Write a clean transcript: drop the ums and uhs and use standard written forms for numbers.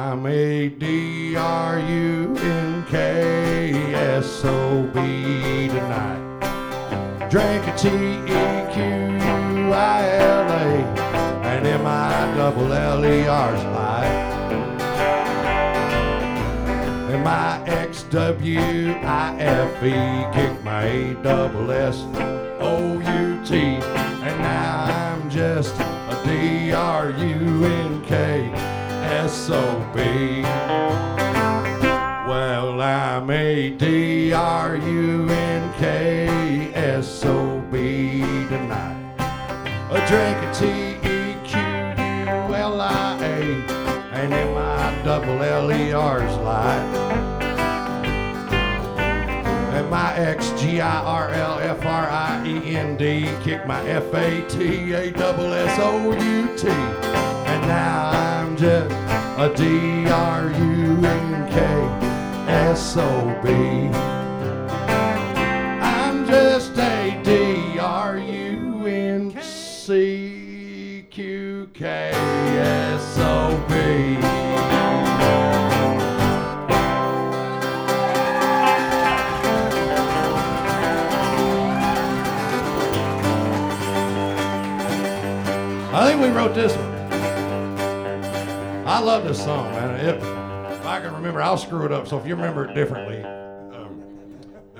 I'm a D-R-U-N-K-S-O-B tonight. Drink a T-E-Q-U-I-L-A and M-I-double-L-E-R's life. And my X-W-I-F-E kick my A-double-S-O-U-T. And now I'm just a D-R-U-N-K-S-O-B. Well, I'm a D-R-U-N-K-S-O-B tonight. A drink of T-E-Q-U-L-I-A and M-I-double-L-E-R's life. And my X-G-I-R-L-F-R-I-E-N-D kick my F-A-T-A-double-S-O-U-T. And now I'm just a D-R-U-N-K-S-O-B. I'm just a D-R-U-N-C-Q-K-S-O-B. I think we wrote this one. I love this song, man. If I can remember, I'll screw it up. So if you remember it differently,